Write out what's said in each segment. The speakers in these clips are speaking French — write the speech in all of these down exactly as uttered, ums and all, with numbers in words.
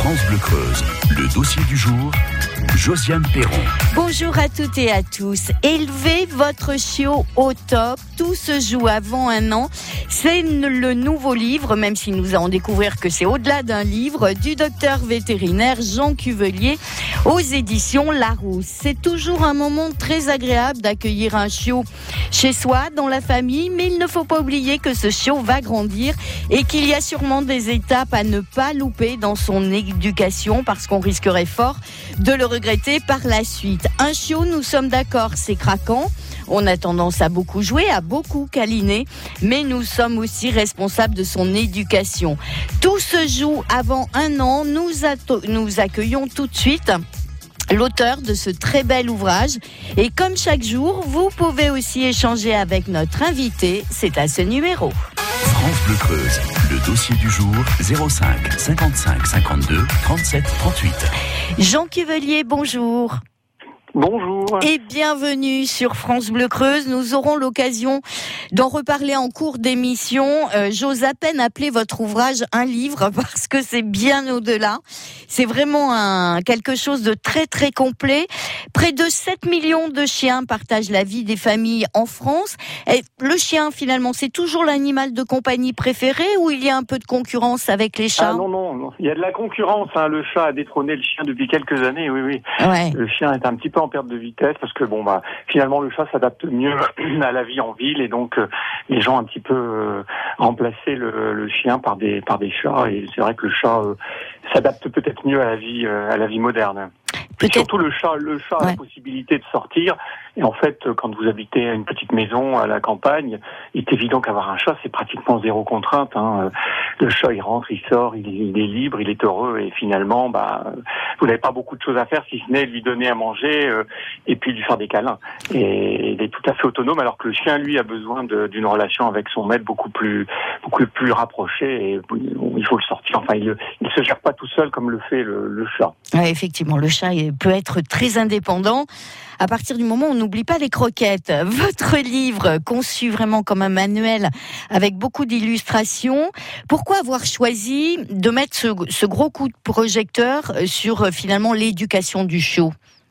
France Bleu Creuse, le dossier du jour, Josiane Perron. Bonjour à toutes et à tous. Élevez votre chiot au top. Tout se joue avant un an. C'est le nouveau livre, même si nous allons découvrir que c'est au-delà d'un livre, du docteur vétérinaire Jean Cuvelier aux éditions Larousse. C'est toujours un moment très agréable d'accueillir un chiot chez soi, dans la famille, mais il ne faut pas oublier que ce chiot va grandir et qu'il y a sûrement des étapes à ne pas louper dans son éducation parce qu'on risquerait fort de le regretter par la suite. Un chiot, nous sommes d'accord, c'est craquant. On a tendance à beaucoup jouer, à beaucoup câliner, mais nous sommes aussi responsables de son éducation. Tout se joue avant un an. Nous, ato- nous accueillons tout de suite l'auteur de ce très bel ouvrage. Et comme chaque jour, vous pouvez aussi échanger avec notre invité. C'est à ce numéro. France Bleu Creuse, le dossier du jour, zéro cinq cinquante-cinq cinquante-deux trente-sept trente-huit. Jean Cuvelier, bonjour. Bonjour. Et bienvenue sur France Bleu Creuse. Nous aurons l'occasion d'en reparler en cours d'émission. Euh, j'ose à peine appeler votre ouvrage un livre parce que c'est bien au-delà. C'est vraiment un, quelque chose de très très complet. Près de sept millions de chiens partagent la vie des familles en France. Et le chien, finalement, c'est toujours l'animal de compagnie préféré ou il y a un peu de concurrence avec les chats? Ah non, non, non, il y a de la concurrence. Hein. Le chat a détrôné le chien depuis quelques années, oui, oui. Ouais. Le chien est un petit peu en perte de vitesse parce que bon bah finalement le chat s'adapte mieux à la vie en ville et donc euh, les gens ont un petit peu euh, remplacé le, le chien par des par des chats et c'est vrai que le chat euh, s'adapte peut-être mieux à la vie euh, à la vie moderne. Et surtout le chat, le chat ouais. a la possibilité de sortir. Et en fait, quand vous habitez à une petite maison à la campagne, il est évident qu'avoir un chat, c'est pratiquement zéro contrainte. Hein. Le chat, il rentre, il sort, il, il est libre, il est heureux. Et finalement, bah, vous n'avez pas beaucoup de choses à faire si ce n'est lui donner à manger euh, et puis lui faire des câlins. Et il est tout à fait autonome, alors que le chien, lui, a besoin de, d'une relation avec son maître beaucoup plus, beaucoup plus rapprochée. Et il faut le sortir. Enfin, il ne se gère pas tout seul comme le fait le, le chat. Ouais, effectivement, le chat peut être très indépendant à partir du moment où on n'oublie pas les croquettes. Votre livre, conçu vraiment comme un manuel avec beaucoup d'illustrations, pourquoi avoir choisi de mettre ce, ce gros coup de projecteur sur finalement l'éducation du chiot?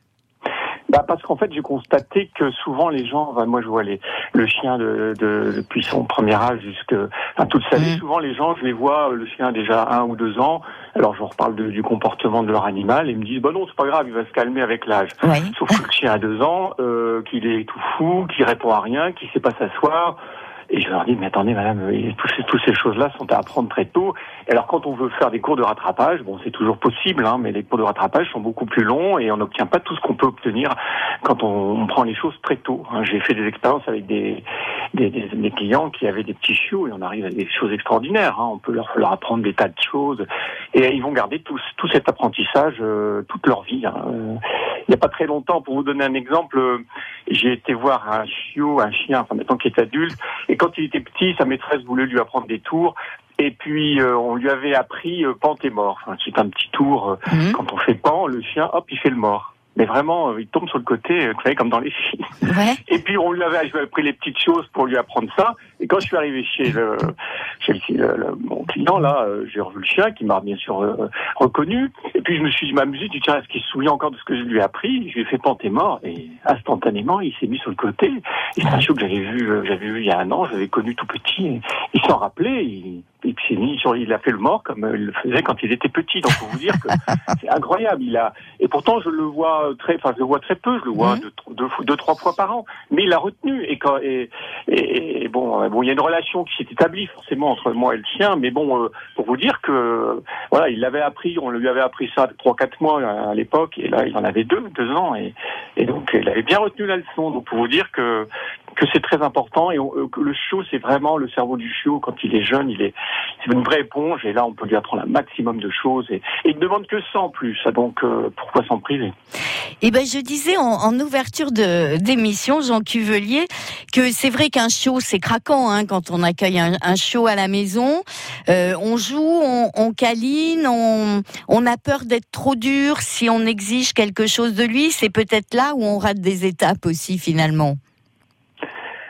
Bah parce qu'en fait j'ai constaté que souvent les gens, enfin, moi je vois les, le chien de, de, depuis son premier âge jusqu'à enfin, toute sa vie, mmh. souvent les gens je les vois, le chien a déjà un ou deux ans, alors je leur parle de, du comportement de leur animal et ils me disent bah non c'est pas grave, il va se calmer avec l'âge. Ouais. Sauf que le chien a deux ans, euh, qu'il est tout fou, qu'il répond à rien, qu'il sait pas s'asseoir. Et je leur dis, mais attendez madame, toutes ces, toutes ces choses-là sont à apprendre très tôt. Et alors quand on veut faire des cours de rattrapage, bon c'est toujours possible, hein, mais les cours de rattrapage sont beaucoup plus longs et on n'obtient pas tout ce qu'on peut obtenir quand on, on prend les choses très tôt. Hein. J'ai fait des expériences avec des, des, des, des clients qui avaient des petits chiots et on arrive à des choses extraordinaires. Hein. On peut leur, leur apprendre des tas de choses et ils vont garder tout, tout cet apprentissage euh, toute leur vie. Hein. Euh, il n'y a pas très longtemps, pour vous donner un exemple, euh, j'ai été voir un chiot, un chien, enfin maintenant qui est adulte, et quand il était petit, sa maîtresse voulait lui apprendre des tours. Et puis, euh, on lui avait appris euh, pan t'es mort. Enfin, c'est un petit tour. Euh, mmh. Quand on fait pan, le chien, hop, il fait le mort. Mais vraiment, euh, il tombe sur le côté, euh, vous savez, comme dans les films. Ouais. Et puis, on lui avait, je lui avais pris les petites choses pour lui apprendre ça. Et quand je suis arrivé chez le, chez le, le, le mon client, là, euh, j'ai revu le chien qui m'a bien sûr euh, reconnu. Et puis, je me suis m'amusé, je me tiens, est-ce qu'il se souvient encore de ce que je lui ai appris? Je lui ai fait pan t'es mort. Et instantanément, il s'est mis sur le côté. Et c'est un chiot que j'avais vu, euh, j'avais vu il y a un an, j'avais connu tout petit. Et il s'en rappelait, il, et puis il s'est mis sur, il a fait le mort comme il le faisait quand il était petit. Donc, faut vous dire que c'est incroyable. Il a, et pourtant, je le vois très, enfin, je le vois très peu, je le vois mmh. deux, deux, deux, trois fois par an. Mais il a retenu. Et quand, et, et, et bon, bon, il y a une relation qui s'est établie forcément entre moi et le chien. Mais bon, euh, pour vous dire que, voilà, il l'avait appris, on lui avait appris ça trois, quatre mois à l'époque. Et là, il en avait deux, deux ans. Et, et donc, il avait bien retenu la leçon. Donc, pour vous dire que, que c'est très important et on, que le chiot, c'est vraiment le cerveau du chiot quand il est jeune, il est c'est une vraie éponge et là on peut lui apprendre un maximum de choses et, et il ne demande que ça en plus, donc euh, pourquoi s'en priver? Eh ben je disais en, en ouverture de d'émission, Jean Cuvelier, que c'est vrai qu'un chiot c'est craquant hein, quand on accueille un, un chiot à la maison, euh, on joue, on, on câline, on on a peur d'être trop dur si on exige quelque chose de lui, c'est peut-être là où on rate des étapes aussi finalement.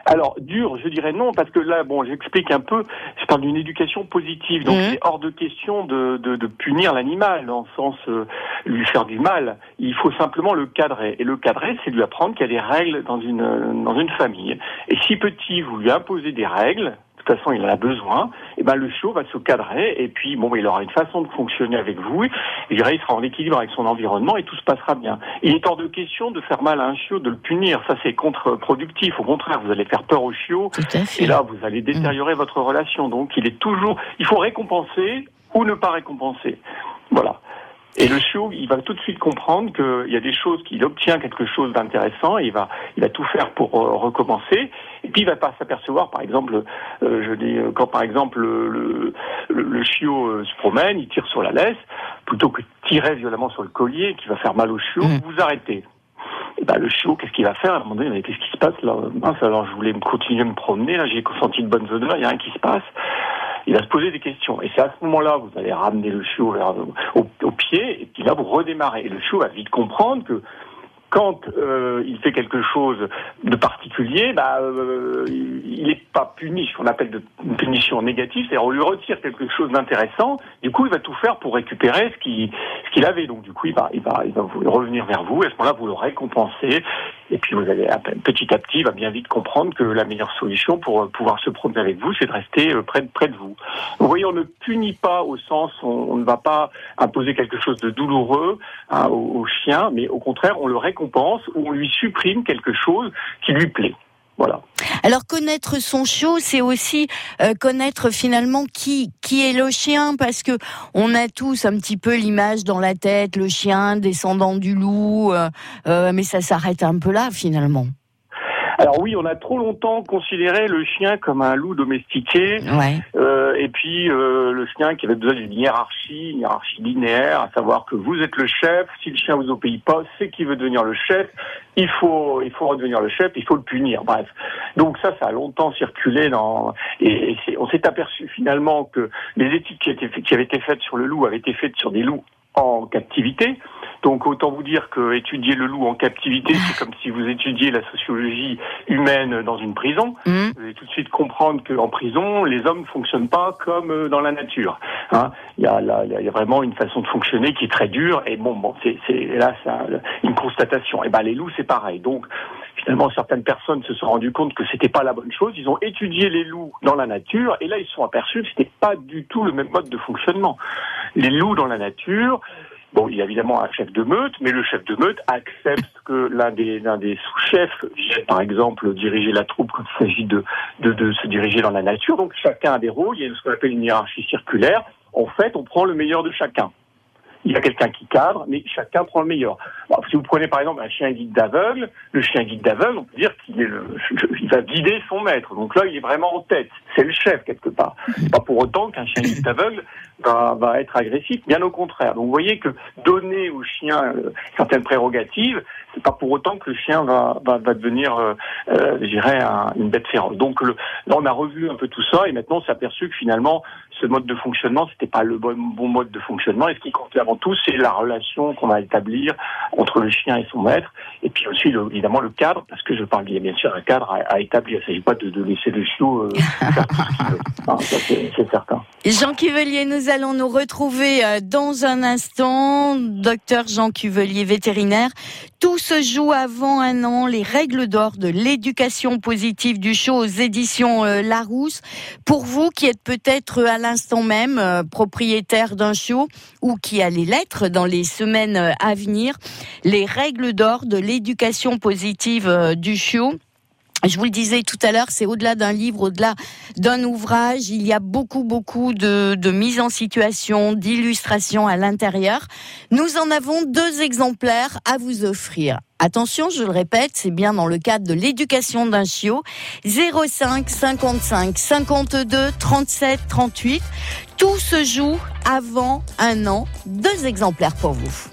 Alors, dur, je dirais non, parce que là, bon, j'explique un peu, je parle d'une éducation positive, donc mmh. c'est hors de question de, de, de punir l'animal, dans le sens euh, lui faire du mal. Il faut simplement le cadrer. Et le cadrer, c'est lui apprendre qu'il y a des règles dans une, dans une famille. Et si petit, vous lui imposez des règles, de toute façon, il en a besoin, et ben le chiot va se cadrer, et puis bon, il aura une façon de fonctionner avec vous, et il sera en équilibre avec son environnement, et tout se passera bien. Il est hors de question de faire mal à un chiot, de le punir, ça c'est contre-productif, au contraire, vous allez faire peur au chiot, et là, vous allez détériorer mmh. votre relation. Donc, il est toujours, il faut récompenser ou ne pas récompenser. Voilà. Et le chiot, il va tout de suite comprendre qu'il y a des choses, qu'il obtient quelque chose d'intéressant, et il va, il va tout faire pour euh, recommencer. Et puis il va pas s'apercevoir, par exemple, euh, je dis, quand par exemple le, le, le chiot euh, se promène, il tire sur la laisse, plutôt que de tirer violemment sur le collier, qui va faire mal au chiot, mmh. vous arrêtez. Et ben le chiot, qu'est-ce qu'il va faire? À un moment donné, mais qu'est-ce qui se passe là? Mince, alors je voulais continuer à me promener, là j'ai senti de bonnes odeurs, il y a rien qui se passe. Il va se poser des questions. Et c'est à ce moment-là, vous allez ramener le chiot vers, au, au pied, et puis là, vous redémarrez. Et le chiot va vite comprendre que quand euh, il fait quelque chose de particulier, bah, euh, il n'est pas puni, ce qu'on appelle de, une punition négative, c'est-à-dire on lui retire quelque chose d'intéressant, du coup il va tout faire pour récupérer ce qu'il, ce qu'il avait, donc du coup il va, il va, il va vous revenir vers vous, et à ce moment-là vous le récompensez, et puis vous allez petit à petit, il va bien vite comprendre que la meilleure solution pour pouvoir se promener avec vous, c'est de rester près de, près de vous. Vous voyez, on ne punit pas au sens, on, on ne va pas imposer quelque chose de douloureux hein, au, au chien, mais au contraire on le récompense, ou on lui supprime quelque chose qui lui plaît. Voilà. Alors connaître son chiot, c'est aussi euh, connaître finalement qui qui est le chien, parce que on a tous un petit peu l'image dans la tête, le chien descendant du loup, euh, euh, mais ça s'arrête un peu là finalement. Alors oui, on a trop longtemps considéré le chien comme un loup domestiqué, ouais. euh, et puis euh, le chien qui avait besoin d'une hiérarchie, une hiérarchie linéaire, à savoir que vous êtes le chef, si le chien vous obéit pas, c'est qu'il veut devenir le chef, il faut il faut redevenir le chef, il faut le punir, bref. Donc ça, ça a longtemps circulé dans, et, et c'est, on s'est aperçu finalement que les études qui, étaient, qui avaient été faites sur le loup avaient été faites sur des loups en captivité. Donc autant vous dire que étudier le loup en captivité, c'est comme si vous étudiez la sociologie humaine dans une prison. Mmh. Vous allez tout de suite comprendre qu'en prison, les hommes ne fonctionnent pas comme dans la nature. Hein, il y a là, il y a vraiment une façon de fonctionner qui est très dure. Et bon, bon, c'est, c'est là, c'est une constatation. Et ben les loups, c'est pareil. Donc finalement, certaines personnes se sont rendues compte que c'était pas la bonne chose. Ils ont étudié les loups dans la nature, et là, ils se sont aperçus que c'était pas du tout le même mode de fonctionnement. Les loups dans la nature. Bon, il y a évidemment un chef de meute, mais le chef de meute accepte que l'un des, l'un des sous-chefs vienne, par exemple, diriger la troupe quand il s'agit de, de, de se diriger dans la nature. Donc, chacun a des rôles. Il y a ce qu'on appelle une hiérarchie circulaire. En fait, on prend le meilleur de chacun. Il y a quelqu'un qui cadre, mais chacun prend le meilleur. Alors, si vous prenez par exemple un chien guide d'aveugle, le chien guide d'aveugle, on peut dire qu'il est le, il va guider son maître. Donc là, il est vraiment en tête. C'est le chef quelque part. C'est pas pour autant qu'un chien guide d'aveugle va, va être agressif. Bien au contraire. Donc vous voyez que donner au chien euh, certaines prérogatives, c'est pas pour autant que le chien va, va, va devenir, euh, euh, je dirais, un, une bête féroce. Donc le, là, on a revu un peu tout ça, et maintenant, on s'est aperçu que finalement, ce mode de fonctionnement, c'était pas le bon, bon mode de fonctionnement. Et ce qui comptait avant tout, c'est la relation qu'on va établir entre le chien et son maître, et puis aussi le, évidemment le cadre, parce que je parle bien, bien sûr un cadre à, à établir. Il ne s'agit pas de, de laisser le chiot euh, faire tout ce qu'il veut. Non, ça, c'est, c'est certain. Jean Cuvelier, nous allons nous retrouver dans un instant. Docteur Jean Cuvelier, vétérinaire. Tout se joue avant un an. Les règles d'or de l'éducation positive du chiot aux éditions Larousse. Pour vous qui êtes peut-être à l'instant même euh, propriétaire d'un chiot, ou qui allez l'être dans les semaines à venir, les règles d'or de l'éducation positive euh, du chiot. Je vous le disais tout à l'heure, c'est au-delà d'un livre, au-delà d'un ouvrage. Il y a beaucoup, beaucoup de, de mise en situation, d'illustrations à l'intérieur. Nous en avons deux exemplaires à vous offrir. Attention, je le répète, c'est bien dans le cadre de l'éducation d'un chiot. zéro cinq cinquante-cinq cinquante-deux trente-sept trente-huit. Tout se joue avant un an. Deux exemplaires pour vous.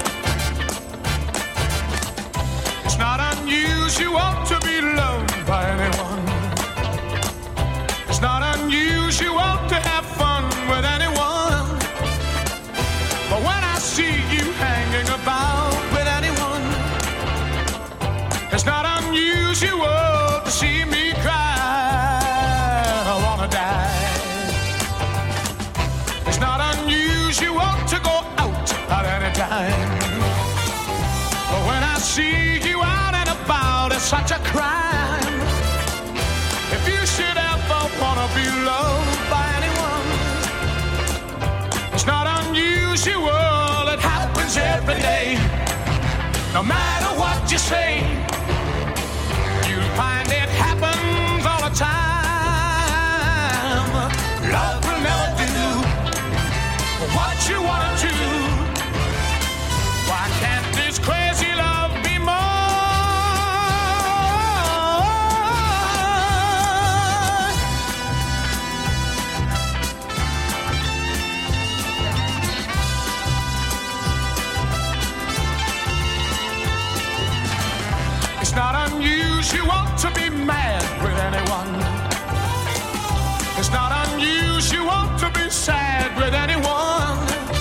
It's not unusual to be loved by anyone. It's not unusual to have fun with anyone. But when I see you hanging about with anyone, it's not unusual to see me cry. see you out and about, it's such a crime. If you should ever wanna be loved by anyone, it's not unusual, it happens every day. No matter what you say, you'll find it happens all the time. Love will never do what you wanna do. Why can't this crazy love be more? It's not unusual to be mad with anyone. It's not unusual to be sad with anyone.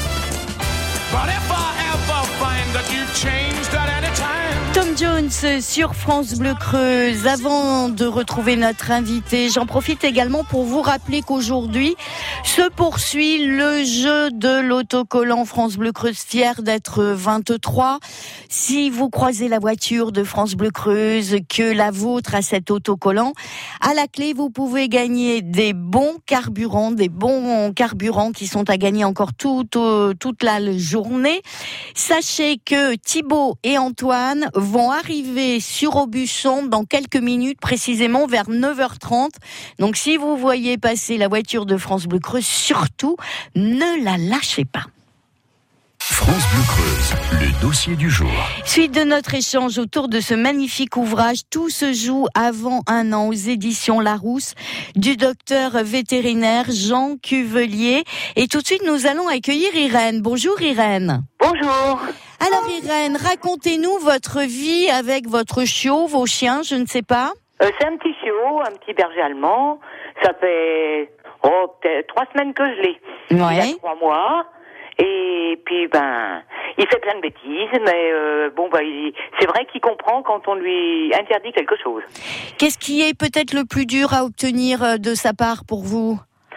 But if I ever find that you've changed at any time. Tom Jones sur France Bleu Creuse. Avant de retrouver notre invité, j'en profite également pour vous rappeler qu'aujourd'hui se poursuit le jeu de l'autocollant France Bleu Creuse, fier d'être vingt-trois. Si vous croisez la voiture de France Bleu Creuse, que la vôtre a cet autocollant, à la clé, vous pouvez gagner des bons carburants, des bons carburants qui sont à gagner encore toute, toute la journée. Sachez que Thibaut et Antoine vont arriver sur Aubusson dans quelques minutes, précisément vers neuf heures trente. Donc si vous voyez passer la voiture de France Bleu Creuse, surtout, ne la lâchez pas. France Bleu Creuse, le dossier du jour. Suite de notre échange autour de ce magnifique ouvrage, tout se joue avant un an aux éditions Larousse, du docteur vétérinaire Jean Cuvelier. Et tout de suite, nous allons accueillir Irène. Bonjour Irène. Bonjour. Alors Irène, racontez-nous votre vie avec votre chiot, vos chiens, je ne sais pas. Euh, c'est un petit chiot, un petit berger allemand. Ça fait oh, peut-être trois semaines que je l'ai. Ouais. Il a trois mois. Et puis, ben, il fait plein de bêtises, mais euh, bon, ben, il, c'est vrai qu'il comprend quand on lui interdit quelque chose. Qu'est-ce qui est peut-être le plus dur à obtenir de sa part pour vous ?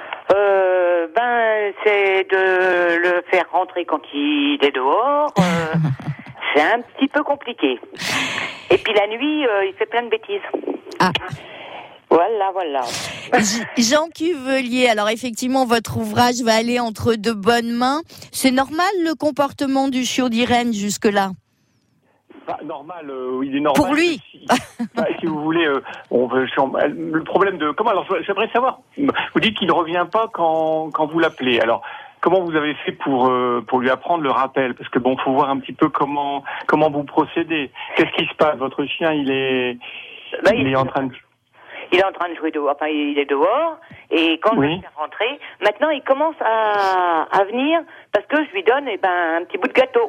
Euh, ben, c'est de le faire rentrer quand il est dehors. Euh, c'est un petit peu compliqué. Et puis la nuit, euh, il fait plein de bêtises. Ah. Voilà, voilà. Jean Cuvelier, alors effectivement, votre ouvrage va aller entre de bonnes mains. C'est normal le comportement du chiot d'Irène jusque-là ? Bah, normal, euh, il est normal. Pour lui. Si, bah, si vous voulez, euh, on veut, le problème de comment alors j'aimerais savoir. Vous dites qu'il ne revient pas quand quand vous l'appelez. Alors comment vous avez fait pour euh, pour lui apprendre le rappel ? Parce que bon, faut voir un petit peu comment comment vous procédez. Qu'est-ce qui se passe ? Votre chien, il est bah, il, il est en train de Il est en train de jouer dehors, enfin il est dehors, et quand oui. je le fais rentrer, maintenant il commence à, à venir, parce que je lui donne eh ben, un petit bout de gâteau.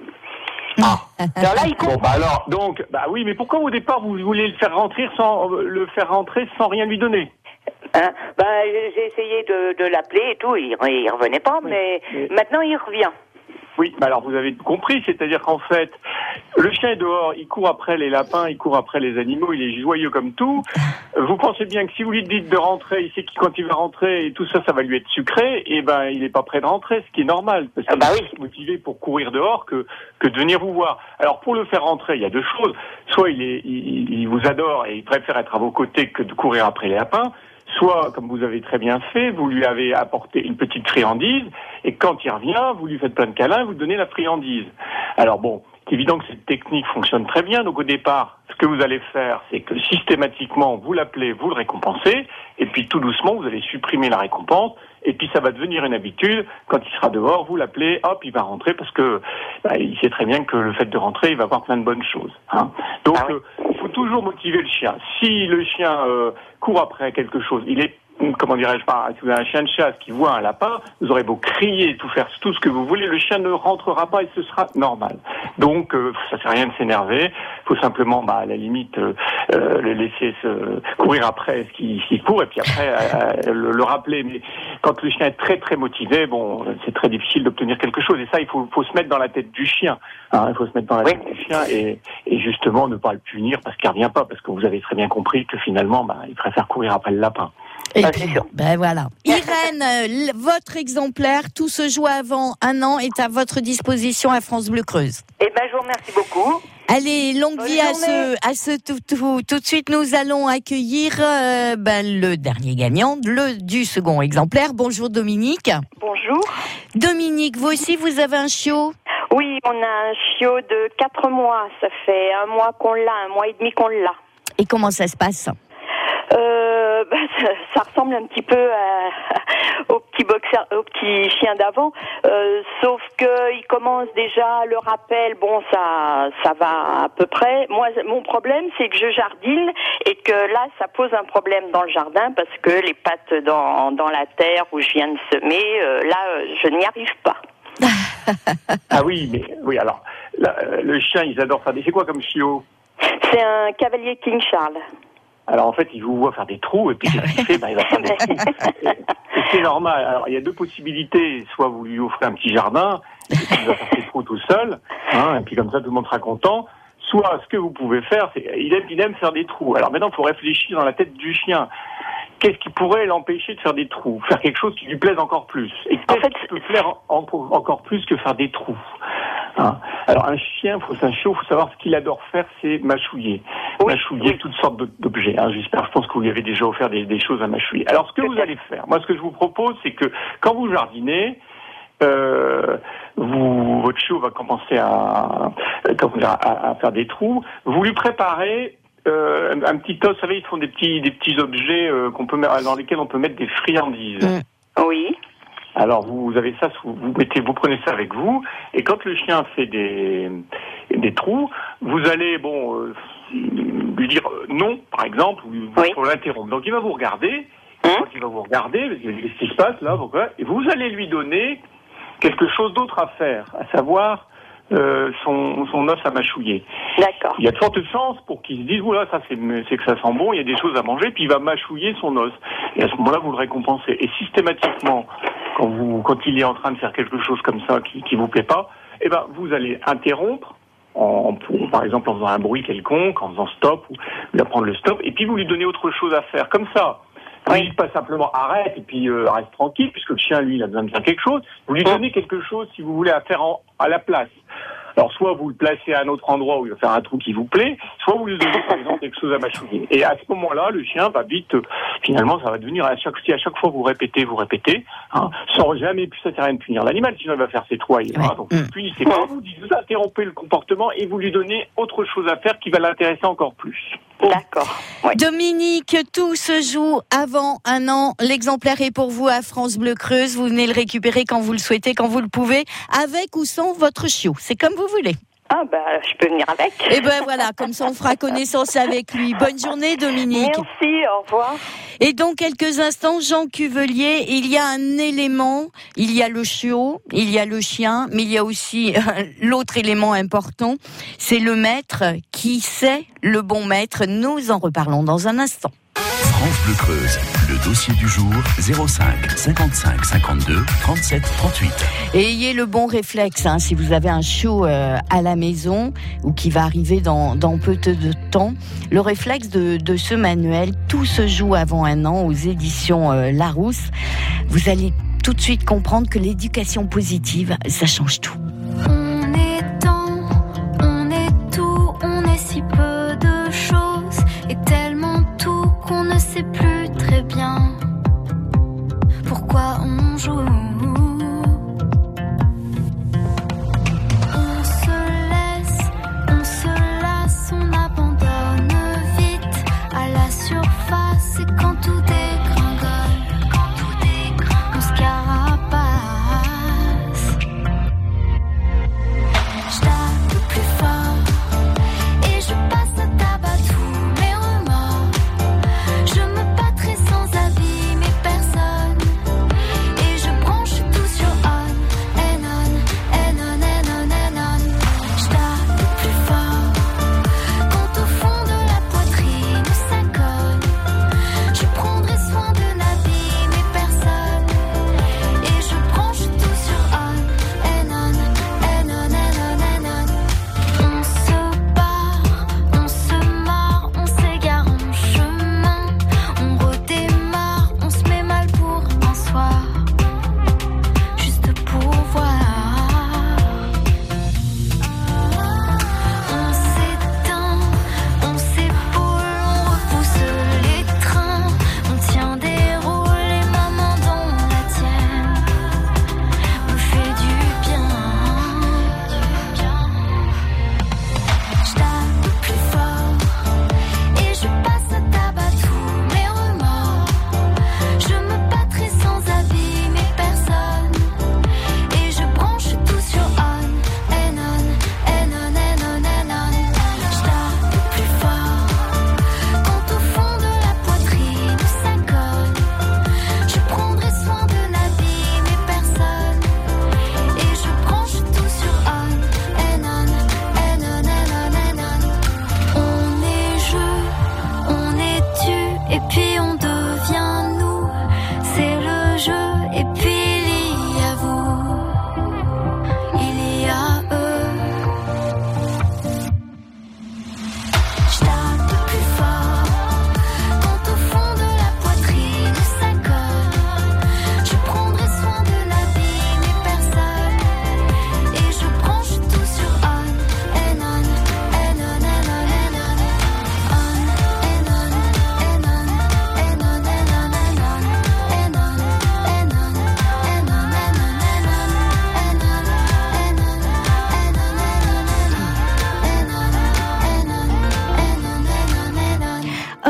Ah. Alors là il comprend. Bon, bah alors, donc, bah oui, mais pourquoi au départ vous voulez le faire rentrer sans, le faire rentrer sans rien lui donner ? Hein bah, j'ai essayé de, de l'appeler et tout, il, il revenait pas, oui. mais oui. Maintenant il revient. Oui, bah alors vous avez compris, c'est-à-dire qu'en fait, le chien est dehors, il court après les lapins, il court après les animaux, il est joyeux comme tout. Vous pensez bien que si vous lui dites de rentrer, il sait que quand il va rentrer et tout ça, ça va lui être sucré, et ben il est pas prêt de rentrer, ce qui est normal, parce qu'il ah bah oui. est motivé pour courir dehors que que de venir vous voir. Alors pour le faire rentrer, il y a deux choses. Soit il est, il, il vous adore et il préfère être à vos côtés que de courir après les lapins. Soit, comme vous avez très bien fait, vous lui avez apporté une petite friandise, et quand il revient, vous lui faites plein de câlins, vous donnez la friandise. Alors bon, c'est évident que cette technique fonctionne très bien, donc au départ, ce que vous allez faire, c'est que systématiquement, vous l'appelez, vous le récompensez, et puis tout doucement, vous allez supprimer la récompense, et puis ça va devenir une habitude, quand il sera dehors, vous l'appelez, hop, il va rentrer, parce que bah, il sait très bien que le fait de rentrer, il va avoir plein de bonnes choses. Hein. Donc, ah oui. euh, il faut toujours motiver le chien. Si le chien euh, court après quelque chose, il est, comment dirais-je pas, si vous avez un chien de chasse qui voit un lapin, vous aurez beau crier, tout faire tout ce que vous voulez, le chien ne rentrera pas et ce sera normal. Donc, euh, ça sert à rien de s'énerver. Il faut simplement, bah, à la limite, euh, euh, le laisser se courir après ce qui, ce qui court et puis après euh, le, le rappeler. Mais quand le chien est très très motivé, bon, c'est très difficile d'obtenir quelque chose. Et ça, il faut, faut se mettre dans la tête du chien. Hein, il faut se mettre dans la tête oui. du chien et, et justement ne pas le punir parce qu'il revient pas, parce que vous avez très bien compris que finalement, bah, il préfère courir après le lapin. Et ah, puis, ben voilà. Irène, euh, votre exemplaire, tout se joue avant un an, est à votre disposition à France Bleu Creuse. Eh ben, je vous remercie beaucoup. Allez, longue Bonne vie à journée. ce, à ce toutou. Tout de suite, nous allons accueillir euh, ben, le dernier gagnant le, du second exemplaire. Bonjour Dominique. Bonjour. Dominique, vous aussi, vous avez un chiot? Oui, on a un chiot de quatre mois. Ça fait un mois qu'on l'a, un mois et demi qu'on l'a. Et comment ça se passe? Euh, bah, ça, ça ressemble un petit peu à, au petit boxer, au petit chien d'avant, euh, sauf que il commence déjà le rappel. Bon, ça, ça va à peu près. Moi, mon problème, c'est que je jardine et que là, ça pose un problème dans le jardin parce que les pattes dans dans la terre où je viens de semer, euh, là, je n'y arrive pas. Ah oui, mais oui. Alors, là, le chien, ils adorent faire des. C'est quoi comme chiot? C'est un cavalier King Charles. Alors en fait, il vous voit faire des trous et puis qu'est-ce qu'il fait? Ben, il va faire des trous. Et, et c'est normal. Alors il y a deux possibilités. Soit vous lui offrez un petit jardin et puis il va faire ses trous tout seul, hein, et puis comme ça tout le monde sera content. Soit ce que vous pouvez faire, c'est il aime, il aime faire des trous. Alors maintenant, il faut réfléchir dans la tête du chien. Qu'est-ce qui pourrait l'empêcher de faire des trous? Faire quelque chose qui lui plaise encore plus. Et qu'est-ce en fait, qui peut plaire en, en, encore plus que faire des trous? Hein. Alors un chien, faut, c'est un chiot, faut savoir ce qu'il adore faire, c'est mâchouiller. Oui, mâchouiller oui. Toutes sortes d'objets. Hein. J'espère, je pense que vous lui avez déjà offert des, des choses à mâchouiller. Alors ce que vous allez faire, moi ce que je vous propose, c'est que quand vous jardinez, euh, vous, votre chiot va commencer à, à, à faire des trous. Vous lui préparez euh, un, un petit os. Vous savez, ils font des petits, des petits objets euh, qu'on peut dans lesquels on peut mettre des friandises. Mmh. Oui. Alors vous avez ça, vous mettez, vous prenez ça avec vous, et quand le chien fait des des trous, vous allez bon euh, lui dire non, par exemple, ou oui. Pour l'interrompre. Donc il va vous regarder, hein? Quand il va vous regarder, qu'est-ce qui se passe là, pourquoi? Et vous allez lui donner quelque chose d'autre à faire, à savoir euh, son son os à mâchouiller. D'accord. Il y a de fortes chances pour qu'il se dise oula, ça c'est c'est que ça sent bon, il y a des choses à manger, puis il va mâchouiller son os. Et à ce moment-là, vous le récompensez. Et systématiquement, quand vous, quand il est en train de faire quelque chose comme ça qui, qui vous plaît pas, eh ben, vous allez interrompre, en, en, par exemple en faisant un bruit quelconque, en faisant stop, ou lui apprendre le stop, et puis vous lui donnez autre chose à faire. Comme ça, vous ne dites pas simplement arrête, et puis euh, reste tranquille, puisque le chien, lui, il a besoin de faire quelque chose. Vous lui donnez quelque chose, si vous voulez, à faire en, à la place. Alors, soit vous le placez à un autre endroit où il va faire un trou qui vous plaît, soit vous lui donnez, par exemple, quelque chose à mâchouiller. Et à ce moment-là, le chien va vite, euh, finalement, ça va devenir, à chaque, si à chaque fois vous répétez, vous répétez, hein, sans jamais, puis ça sert à rien de punir l'animal, sinon il va faire ses trous ailleurs. Hein, donc, vous punissez pas, vous dites, vous interrompez le comportement et vous lui donnez autre chose à faire qui va l'intéresser encore plus. D'accord. Ouais. Dominique, tout se joue avant un an. L'exemplaire est pour vous à France Bleu Creuse. Vous venez le récupérer quand vous le souhaitez, quand vous le pouvez, avec ou sans votre chiot. C'est comme vous voulez. Ah bah, je peux venir avec. Et ben voilà, comme ça on fera connaissance avec lui. Bonne journée Dominique. Merci, au revoir. Et dans quelques instants, Jean Cuvelier, il y a un élément, il y a le chiot, il y a le chien, mais il y a aussi euh, l'autre élément important, c'est le maître qui sait le bon maître. Nous en reparlons dans un instant. France Bleu Creuse, le dossier du jour, zéro cinq cinquante-cinq cinquante-deux trente-sept trente-huit. Et ayez le bon réflexe, hein, si vous avez un chiot euh, à la maison ou qui va arriver dans, dans peu de temps, le réflexe de, de ce manuel, tout se joue avant un an aux éditions euh, Larousse. Vous allez tout de suite comprendre que l'éducation positive, ça change tout. On est temps, on est tout, on est si peu de choses et tellement tout qu'on ne sait plus très bien pourquoi on joue. On se laisse, on se lasse, on abandonne vite à la surface et quand tout dégringole, quand tout dégringole, on se carapace.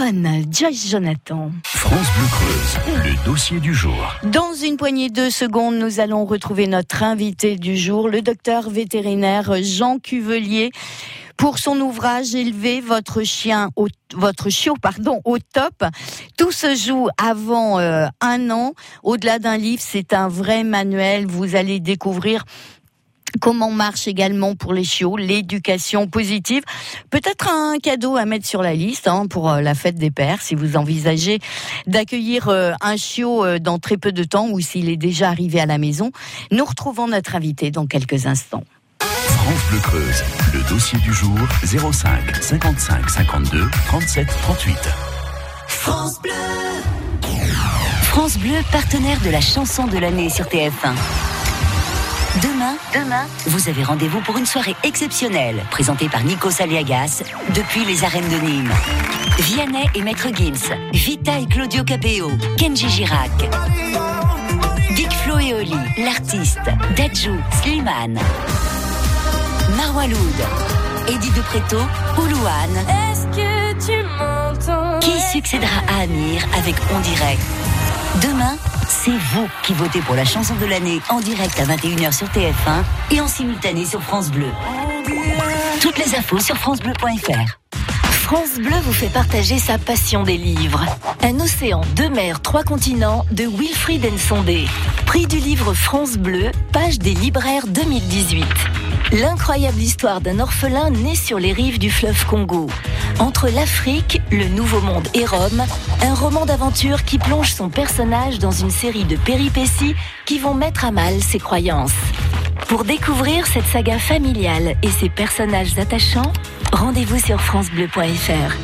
bonne, Joyce Jonathan. France Bleu Creuse, le dossier du jour. Dans une poignée de secondes, nous allons retrouver notre invité du jour, le docteur vétérinaire Jean Cuvelier, pour son ouvrage « Élevez votre chien au, votre chiot pardon, au top ». Tout se joue avant euh, un an. Au-delà d'un livre, c'est un vrai manuel. Vous allez découvrir comment marche également pour les chiots l'éducation positive. Peut-être un cadeau à mettre sur la liste hein, pour euh, la fête des pères, si vous envisagez d'accueillir euh, un chiot euh, dans très peu de temps ou s'il est déjà arrivé à la maison. Nous retrouvons notre invité dans quelques instants. France Bleu Creuse, le dossier du jour, zéro cinq cinquante-cinq cinquante-deux trente-sept trente-huit. France Bleu. France Bleu, partenaire de la chanson de l'année sur T F un. Demain, demain, vous avez rendez-vous pour une soirée exceptionnelle, présentée par Nikos Aliagas, depuis les arènes de Nîmes. Vianney et Maître Gims, Vita et Claudio Capéo, Kenji Girac, Big Flo et Oli, l'artiste, Dadju, Slimane, Marwa Loud, Eddie De Preto ou Louane. Est-ce que tu m'entends? Qui succédera à Amir avec On Dirait? Demain, c'est vous qui votez pour la chanson de l'année en direct à vingt et une heures sur T F un et en simultané sur France Bleu. Toutes les infos sur francebleu point f r. France Bleu vous fait partager sa passion des livres. Un océan, deux mers, trois continents de Wilfried Nsondé. Prix du livre France Bleu, page des libraires deux mille dix-huit. L'incroyable histoire d'un orphelin né sur les rives du fleuve Congo. Entre l'Afrique, le Nouveau Monde et Rome, un roman d'aventure qui plonge son personnage dans une série de péripéties qui vont mettre à mal ses croyances. Pour découvrir cette saga familiale et ses personnages attachants, rendez-vous sur francebleu point f r.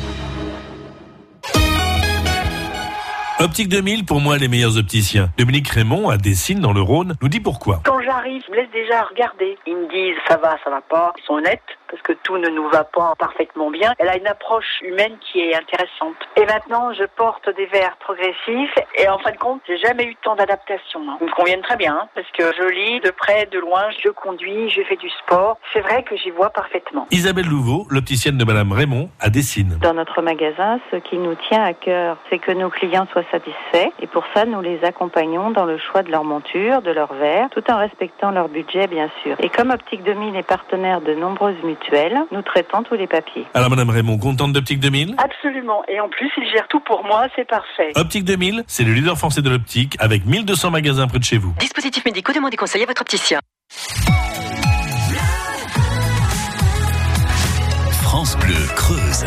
Optique deux mille, pour moi, les meilleurs opticiens. Dominique Raymond, à Dessines, dans le Rhône, nous dit pourquoi. Quand j'arrive, je me laisse déjà regarder. Ils me disent ça va, ça va pas. Ils sont honnêtes parce que tout ne nous va pas parfaitement bien. Elle a une approche humaine qui est intéressante. Et maintenant, je porte des verres progressifs et en fin de compte, j'ai jamais eu tant d'adaptation. Hein. Ils me conviennent très bien hein, parce que je lis de près, de loin, je conduis, je fais du sport. C'est vrai que j'y vois parfaitement. Isabelle Louveau, l'opticienne de Madame Raymond, à Dessines. Dans notre magasin, ce qui nous tient à cœur, c'est que nos clients soient satisfaits et pour ça, nous les accompagnons dans le choix de leur monture, de leurs verres, tout en respectant leur budget, bien sûr. Et comme Optique deux mille est partenaire de nombreuses mutuelles, nous traitons tous les papiers. Alors Madame Raymond, contente d'Optique deux mille? Absolument. Et en plus, ils gèrent tout pour moi, c'est parfait. Optique deux mille, c'est le leader français de l'optique avec mille deux cents magasins près de chez vous. Dispositifs médicaux, demandez conseil à votre opticien. France Bleu Creuse.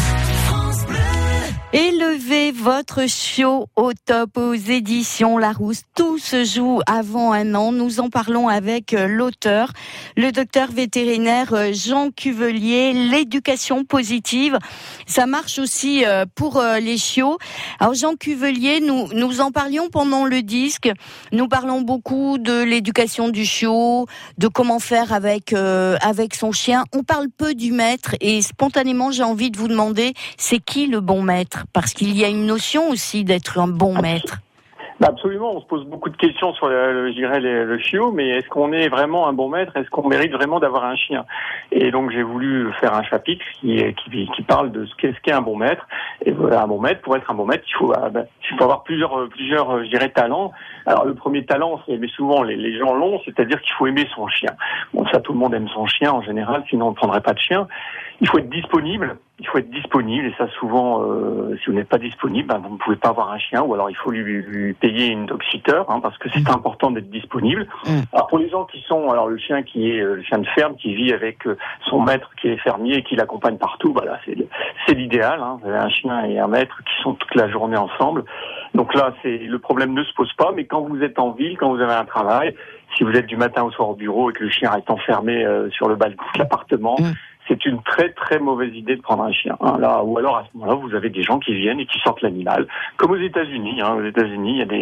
Élevez votre chiot au top aux éditions Larousse. Tout se joue avant un an. Nous en parlons avec l'auteur, le docteur vétérinaire Jean Cuvelier. L'éducation positive, ça marche aussi pour les chiots. Alors Jean Cuvelier, nous, nous en parlions pendant le disque. Nous parlons beaucoup de l'éducation du chiot, de comment faire avec, euh, avec son chien. On parle peu du maître et spontanément j'ai envie de vous demander, c'est qui le bon maître? Parce qu'il y a une notion aussi d'être un bon maître. Absolument, on se pose beaucoup de questions sur le, je dirais le, le chiot, mais est-ce qu'on est vraiment un bon maître? Est-ce qu'on mérite vraiment d'avoir un chien? Et donc j'ai voulu faire un chapitre qui, qui, qui parle de ce qu'est, ce qu'est un bon maître. Et voilà, un bon maître, pour être un bon maître, il faut, il faut avoir plusieurs, plusieurs, je dirais, talents. Alors le premier talent, c'est, mais souvent les, les gens l'ont, c'est-à-dire qu'il faut aimer son chien. Bon, ça, tout le monde aime son chien en général, sinon on ne prendrait pas de chien. Il faut être disponible. Il faut être disponible et ça souvent, euh, si vous n'êtes pas disponible, ben, vous ne pouvez pas avoir un chien ou alors il faut lui, lui payer une dog-sitter hein, parce que c'est mmh. important d'être disponible. Mmh. Alors pour les gens qui sont, alors le chien qui est le chien de ferme qui vit avec euh, son maître qui est fermier et qui l'accompagne partout, bah là c'est c'est l'idéal. Hein. Vous avez un chien et un maître qui sont toute la journée ensemble. Donc là c'est le problème ne se pose pas. Mais quand vous êtes en ville, quand vous avez un travail, si vous êtes du matin au soir au bureau et que le chien est enfermé euh, sur le balcon de l'appartement. Mmh. C'est une très très mauvaise idée de prendre un chien. Hein, là, ou alors à ce moment-là, vous avez des gens qui viennent et qui sortent l'animal, comme aux États-Unis. Hein, aux États-Unis, il y a des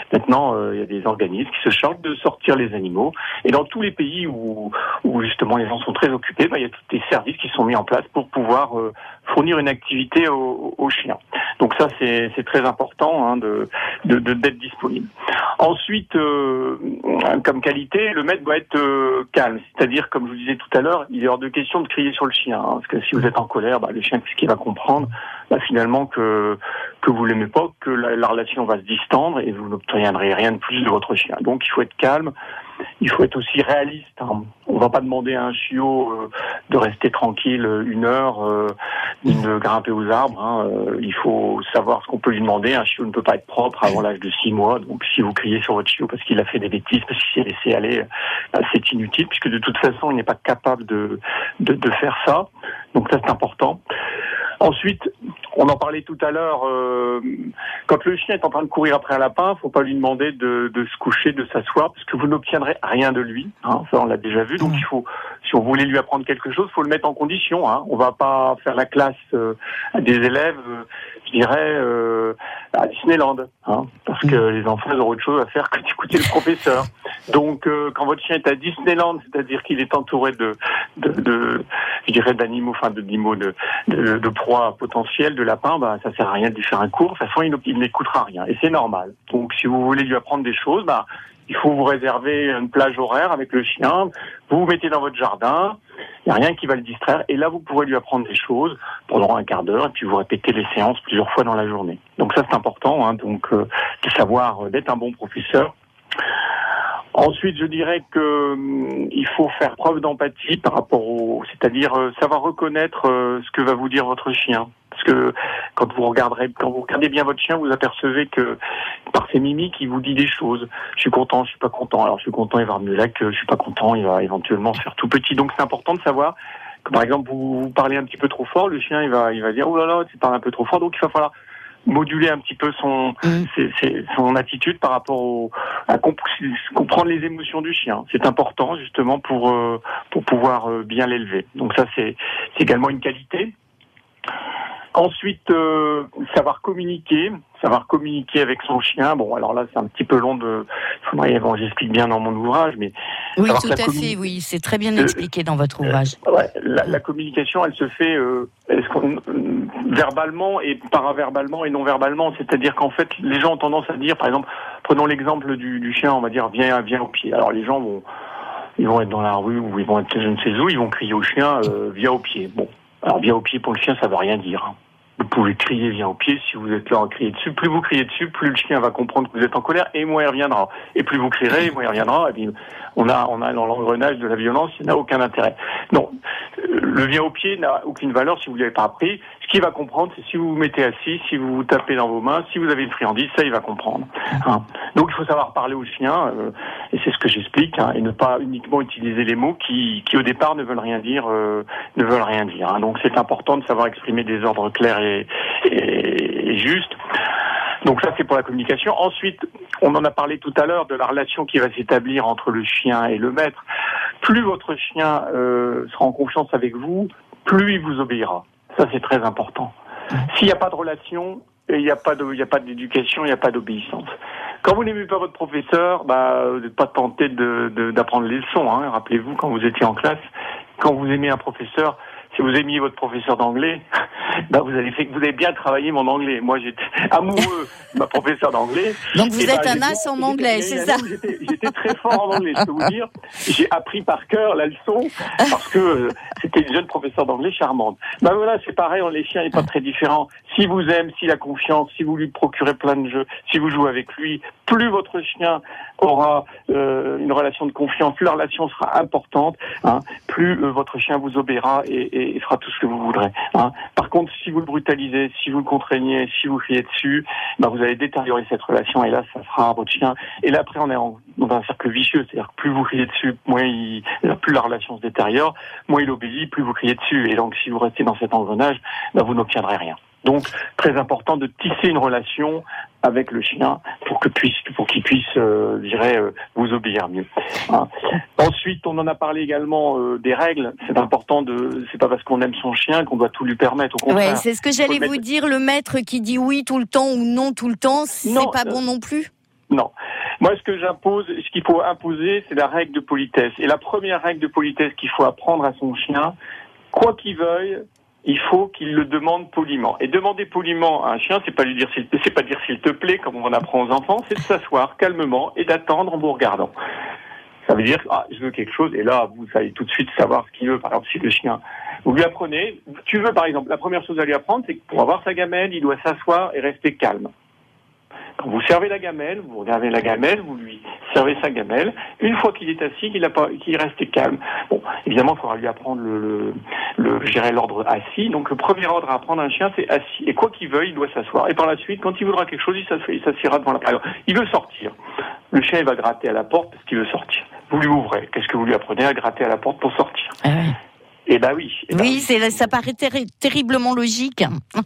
Maintenant, euh, il y a des organismes qui se chargent de sortir les animaux. Et dans tous les pays où, où justement les gens sont très occupés, bah, il y a tous des services qui sont mis en place pour pouvoir euh, fournir une activité aux, aux chiens. Donc ça, c'est, c'est très important hein, de, de, de, d'être disponible. Ensuite, euh, comme qualité, le maître doit être euh, calme. C'est-à-dire, comme je vous disais tout à l'heure, il est hors de question de crier sur le chien. Hein, parce que si vous êtes en colère, bah, le chien, qu'est-ce qu'il va comprendre bah, finalement que que vous l'aimez pas, que la, la relation va se distendre et vous n'obtiendrez rien de plus de votre chien. Donc il faut être calme, il faut être aussi réaliste. Hein. On va pas demander à un chiot euh, de rester tranquille une heure, euh, ni de grimper aux arbres. Hein. Euh, il faut savoir ce qu'on peut lui demander. Un chiot ne peut pas être propre avant l'âge de six mois. Donc si vous criez sur votre chiot parce qu'il a fait des bêtises, parce qu'il s'est laissé aller, bah, c'est inutile puisque de toute façon il n'est pas capable de, de, de faire ça. Donc ça c'est important. Ensuite, on en parlait tout à l'heure, euh, quand le chien est en train de courir après un lapin, faut pas lui demander de, de se coucher, de s'asseoir, parce que vous n'obtiendrez rien de lui. Hein, ça, on l'a déjà vu. Donc, il faut, si on voulait lui apprendre quelque chose, faut le mettre en condition. Hein. On va pas faire la classe euh, à des élèves, euh, je dirais, euh, à Disneyland, hein, parce que les enfants auront autre chose à faire que d'écouter le professeur. Donc, euh, quand votre chien est à Disneyland, c'est-à-dire qu'il est entouré de, de, de je dirais, d'animaux, enfin, d'animaux de, de, de proies potentielles, de lapins, bah, ça sert à rien de lui faire un cours. De toute façon, il, il n'écoutera rien. Et c'est normal. Donc, si vous voulez lui apprendre des choses, bah, il faut vous réserver une plage horaire avec le chien. Vous vous mettez dans votre jardin. Il n'y a rien qui va le distraire. Et là, vous pourrez lui apprendre des choses pendant un quart d'heure. Et puis, vous répétez les séances plusieurs fois dans la journée. Donc, ça, c'est important, hein, donc, euh, de savoir, euh, d'être un bon professeur. Ensuite, je dirais que hum, il faut faire preuve d'empathie par rapport au, c'est-à-dire euh, savoir reconnaître euh, ce que va vous dire votre chien. Parce que quand vous regarderez, quand vous regardez bien votre chien, vous apercevez que par ses mimiques, il vous dit des choses. Je suis content, je suis pas content. Alors, je suis content, il va remuer la queue. Je suis pas content, il va éventuellement se faire tout petit. Donc, c'est important de savoir que, par exemple, vous, vous parlez un petit peu trop fort, le chien, il va, il va dire, oh là là, tu parles un peu trop fort. Donc, il va falloir moduler un petit peu son mmh. c'est, c'est, son attitude par rapport au, à comp- comprendre les émotions du chien. C'est important justement pour euh, pour pouvoir euh, bien l'élever. Donc ça c'est, c'est également une qualité. Ensuite, euh, savoir communiquer, savoir communiquer avec son chien. Bon, alors là, c'est un petit peu long de. Il faudrait, bon, j'explique bien dans mon ouvrage, mais. Oui, tout à communi- fait. Oui, c'est très bien expliqué euh, dans votre ouvrage. Euh, ouais, la, la communication, elle se fait euh, est-ce qu'on, euh, verbalement et paraverbalement et non verbalement. C'est-à-dire qu'en fait, les gens ont tendance à dire, par exemple, prenons l'exemple du, du chien, on va dire, viens, viens au pied. Alors les gens vont, ils vont être dans la rue ou ils vont être je ne sais où, ils vont crier au chien, euh, viens au pied. Bon. Alors, viens au pied pour le chien, ça veut rien dire. Hein. Vous pouvez crier, viens au pied, si vous êtes là à crier dessus. Plus vous criez dessus, plus le chien va comprendre que vous êtes en colère, et moins il reviendra. Et plus vous crierez, moins il reviendra. Et puis, on a, on a dans l'engrenage de la violence, il n'a aucun intérêt. Non. Le viens au pied n'a aucune valeur si vous ne l'avez pas appris. Ce qu'il va comprendre, c'est si vous vous mettez assis, si vous vous tapez dans vos mains, si vous avez une friandise, ça, il va comprendre. Hein. Donc, il faut savoir parler au chien, euh, et c'est ce que j'explique, hein, et ne pas uniquement utiliser les mots qui, qui au départ, ne veulent rien dire, euh, ne veulent rien dire. Hein. Donc, c'est important de savoir exprimer des ordres clairs et, et, et justes. Donc ça, c'est pour la communication. Ensuite, on en a parlé tout à l'heure de la relation qui va s'établir entre le chien et le maître. Plus votre chien euh, sera en confiance avec vous, plus il vous obéira. Ça, c'est très important. S'il n'y a pas de relation, il n'y a pas de, il n'y a pas d'éducation, il n'y a pas d'obéissance. Quand vous n'aimez pas votre professeur, bah, vous n'êtes pas tenté de, de, d'apprendre les leçons. Hein. Rappelez-vous, quand vous étiez en classe, quand vous aimez un professeur, si vous aimiez votre professeur d'anglais, bah vous avez fait, vous avez bien travaillé mon anglais. Moi, j'étais amoureux de ma professeure d'anglais. Donc vous êtes bah, un as en anglais, c'est ça? J'étais, j'étais très fort en anglais, je peux vous dire. J'ai appris par cœur la leçon parce que euh, c'était une jeune professeure d'anglais charmante. Bah voilà, c'est pareil, les chiens n'est pas très différent. Si vous aimez, s'il a confiance, si vous lui procurez plein de jeux, si vous jouez avec lui, plus votre chien aura euh, une relation de confiance, plus la relation sera importante, hein, plus euh, votre chien vous obéira et, et, et fera tout ce que vous voudrez. Hein. Par contre, si vous le brutalisez, si vous le contraignez, si vous criez dessus, bah, vous allez détériorer cette relation et là, ça sera votre chien. Et là, après, on est en, dans un cercle vicieux, c'est-à-dire que plus vous criez dessus, moins il, plus la relation se détériore, moins il obéit, plus vous criez dessus. Et donc, si vous restez dans cet engrenage, bah, vous n'obtiendrez rien. Donc, très important de tisser une relation avec le chien pour que puisse, pour qu'il puisse, euh, je dirais, euh, vous obéir mieux. Hein. Ensuite, on en a parlé également euh, des règles. C'est important de, c'est pas parce qu'on aime son chien qu'on doit tout lui permettre. Au contraire. Ouais, c'est ce que j'allais vous dire. Le maître qui dit oui tout le temps ou non tout le temps, c'est non, pas euh, bon non plus. Non. Moi, ce que j'impose, ce qu'il faut imposer, c'est la règle de politesse. Et la première règle de politesse qu'il faut apprendre à son chien, quoi qu'il veuille, il faut qu'il le demande poliment. Et demander poliment à un chien, c'est pas lui dire, c'est pas dire s'il te plaît, comme on apprend aux enfants, c'est de s'asseoir calmement et d'attendre en vous regardant. Ça veut dire, ah, je veux quelque chose, et là, vous allez tout de suite savoir ce qu'il veut. Par exemple, si le chien, vous lui apprenez, tu veux, par exemple, la première chose à lui apprendre, c'est que pour avoir sa gamelle, il doit s'asseoir et rester calme. Quand vous servez la gamelle, vous regardez la gamelle, vous lui servez sa gamelle. Une fois qu'il est assis, qu'il a pas, qu'il reste calme. Bon, évidemment, il faudra lui apprendre le, le, le, je dirais l'ordre assis. Donc, le premier ordre à apprendre à un chien, c'est assis. Et quoi qu'il veuille, il doit s'asseoir. Et par la suite, quand il voudra quelque chose, il s'assiera devant la porte. Alors, il veut sortir. Le chien, il va gratter à la porte parce qu'il veut sortir. Vous lui ouvrez. Qu'est-ce que vous lui apprenez à gratter à la porte pour sortir? Ah oui. Eh ben oui. Eh ben oui, oui. C'est, ça paraît terri- terriblement logique.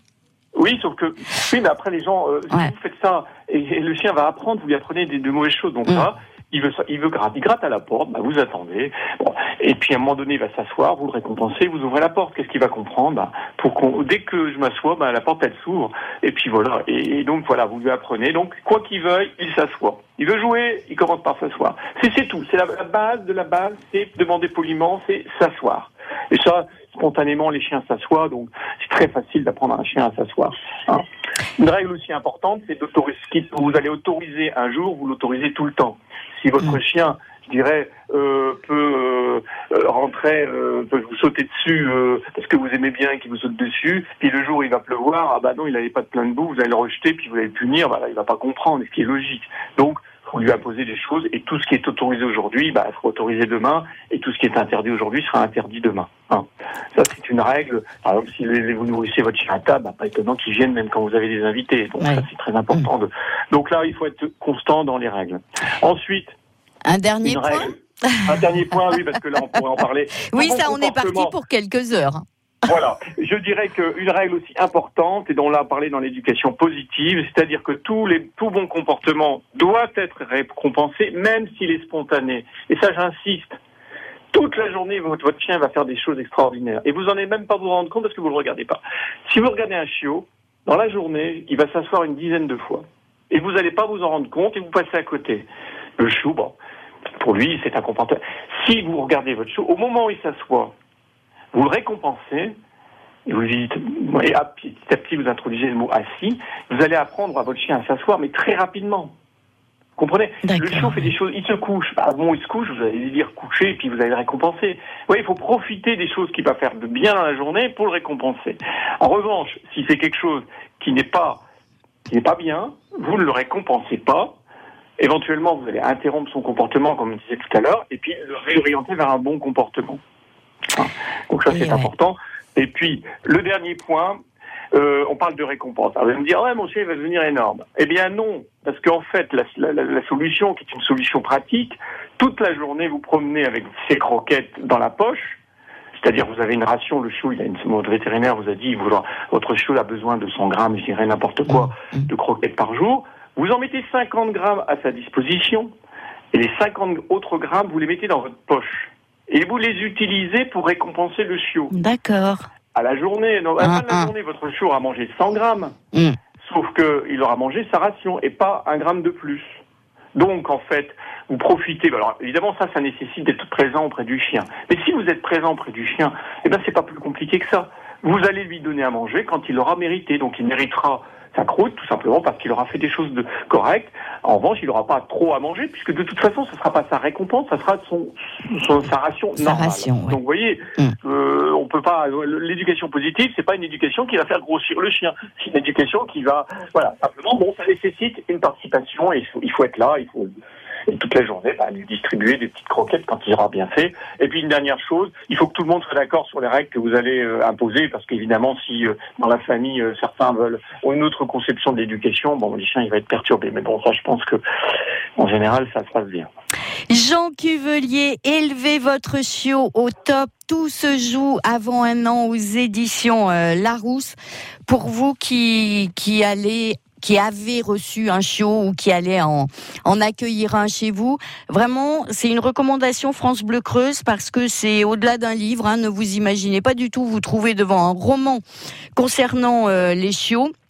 Oui, sauf que, oui, mais après les gens, euh, si ouais. vous faites ça, et, et le chien va apprendre, vous lui apprenez des, de mauvaises choses. Donc mmh. là, il veut, il veut gratter, il gratte à la porte, bah, vous attendez. Bon, et puis à un moment donné, il va s'asseoir, vous le récompensez, vous ouvrez la porte. Qu'est-ce qu'il va comprendre? Bah, pour qu'on, dès que je m'assois, bah, la porte elle s'ouvre. Et puis voilà. Et, et donc voilà, vous lui apprenez. Donc quoi qu'il veuille, il s'assoit. Il veut jouer, il commence par s'asseoir. C'est, c'est tout. C'est la, la base de la base. C'est demander poliment, c'est s'asseoir. Et ça, spontanément, les chiens s'assoient, donc c'est très facile d'apprendre un chien à s'asseoir. Hein. Une règle aussi importante, c'est d'autoriser. Vous allez autoriser un jour, vous l'autorisez tout le temps. Si votre mmh. chien, je dirais, euh, peut euh, rentrer, euh, peut vous sauter dessus euh, parce que vous aimez bien qu'il vous saute dessus, puis le jour où il va pleuvoir, ah bah non, il n'avait pas de plein de boue, vous allez le rejeter, puis vous allez le punir, bah là, il va pas comprendre, ce qui est logique. Donc, on lui a posé des choses, et tout ce qui est autorisé aujourd'hui, bah, sera autorisé demain, et tout ce qui est interdit aujourd'hui sera interdit demain. Hein. Ça, c'est une règle. Par exemple, si vous nourrissez votre chien à table, bah, pas étonnant qu'il vienne même quand vous avez des invités. Donc, ouais. ça, c'est très important. De... Donc là, il faut être constant dans les règles. Ensuite, un dernier point. Règle. Un dernier point, oui, parce que là, on pourrait en parler. Oui, ça, on est parti pour quelques heures. Voilà. Je dirais qu'une règle aussi importante, et dont on a parlé dans l'éducation positive, c'est-à-dire que tous les, tout bon comportement doit être récompensé, même s'il est spontané. Et ça, j'insiste. Toute la journée, votre, votre chien va faire des choses extraordinaires. Et vous en avez même pas vous rendre compte parce que vous le regardez pas. Si vous regardez un chiot, dans la journée, il va s'asseoir une dizaine de fois. Et vous n'allez pas vous en rendre compte et vous passez à côté. Le chiot, bon, pour lui, c'est un comportement. Si vous regardez votre chiot, au moment où il s'assoit, vous le récompensez, et vous lui dites, et à, petit à petit vous introduisez le mot assis, vous allez apprendre à votre chien à s'asseoir, mais très rapidement. Vous comprenez? D'accord. Le chiot fait des choses, il se couche. Bah bon, il se couche, vous allez lui dire coucher, et puis vous allez le récompenser. Oui, il faut profiter des choses qu'il va faire de bien dans la journée pour le récompenser. En revanche, si c'est quelque chose qui n'est pas, qui n'est pas bien, vous ne le récompensez pas. Éventuellement, vous allez interrompre son comportement, comme je disais tout à l'heure, et puis le réorienter vers un bon comportement. Donc ça, c'est ouais. important. Et puis, le dernier point, euh, on parle de récompense. Alors, vous allez me dire, ouais, mon chien, il va devenir énorme. Eh bien, non. Parce qu'en fait, la, la, la solution, qui est une solution pratique, toute la journée, vous promenez avec ces croquettes dans la poche. C'est-à-dire, vous avez une ration, le chiot, il a une, votre vétérinaire vous a dit, vous, votre chiot a besoin de cent grammes, je dirais n'importe quoi, de croquettes par jour. Vous en mettez cinquante grammes à sa disposition, et les cinquante autres grammes, vous les mettez dans votre poche. Et vous les utilisez pour récompenser le chiot. D'accord. À la journée, non, à la fin de la journée, votre chiot aura mangé cent grammes. Mm. Sauf qu'il aura mangé sa ration et pas un gramme de plus. Donc, en fait, vous profitez. Alors, évidemment, ça, ça nécessite d'être présent auprès du chien. Mais si vous êtes présent auprès du chien, eh ben, c'est pas plus compliqué que ça. Vous allez lui donner à manger quand il l'aura mérité. Donc, il méritera sa croûte, tout simplement parce qu'il aura fait des choses de correctes. En revanche, il n'aura pas trop à manger, puisque de toute façon, ce ne sera pas sa récompense, ça sera son, son sa ration sa normale. Ration, ouais. Donc, vous voyez, mm. euh, on peut pas. L'éducation positive, c'est pas une éducation qui va faire grossir le chien. C'est une éducation qui va, voilà, simplement. Bon, ça nécessite une participation et il faut, il faut être là, il faut. Et toute la journée, bah, lui distribuer des petites croquettes quand il aura bien fait. Et puis une dernière chose, il faut que tout le monde soit d'accord sur les règles que vous allez euh, imposer, parce qu'évidemment, si euh, dans la famille euh, certains veulent ont une autre conception de l'éducation, bon, le chien il va être perturbé. Mais bon, ça, je pense que en général, ça se passe bien. Jean Cuvelier, élevez votre chiot au top. Tout se joue avant un an aux éditions euh, Larousse. Pour vous qui qui allez qui avait reçu un chiot ou qui allait en, en accueillir un chez vous. Vraiment, c'est une recommandation France Bleu Creuse parce que c'est au-delà d'un livre. Hein, ne vous imaginez pas du tout vous trouver devant un roman concernant euh, les chiots.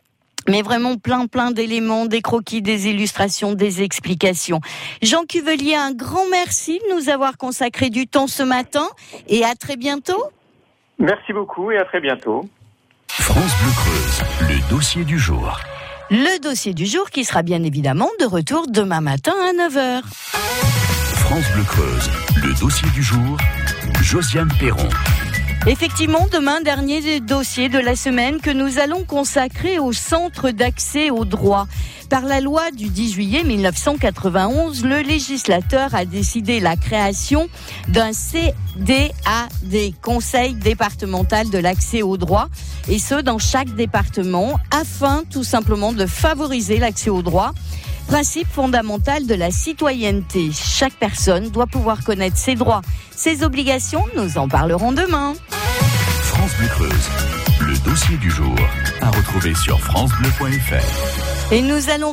Mais vraiment plein, plein d'éléments, des croquis, des illustrations, des explications. Jean Cuvelier, un grand merci de nous avoir consacré du temps ce matin et à très bientôt. Merci beaucoup et à très bientôt. France Bleu Creuse, le dossier du jour. Le dossier du jour qui sera bien évidemment de retour demain matin à neuf heures. France Bleu Creuse, le dossier du jour, Josiane Perron. Effectivement, demain, dernier dossier de la semaine que nous allons consacrer au centre d'accès au droit. Par la loi du dix juillet mille neuf cent quatre-vingt-onze, le législateur a décidé la création d'un C D A D, Conseil départemental de l'accès au droit, et ce, dans chaque département, afin tout simplement de favoriser l'accès au droit. Principe fondamental de la citoyenneté. Chaque personne doit pouvoir connaître ses droits, ses obligations. Nous en parlerons demain. France Bleu Creuse, le dossier du jour, à retrouver sur francebleu point f r. Et nous allons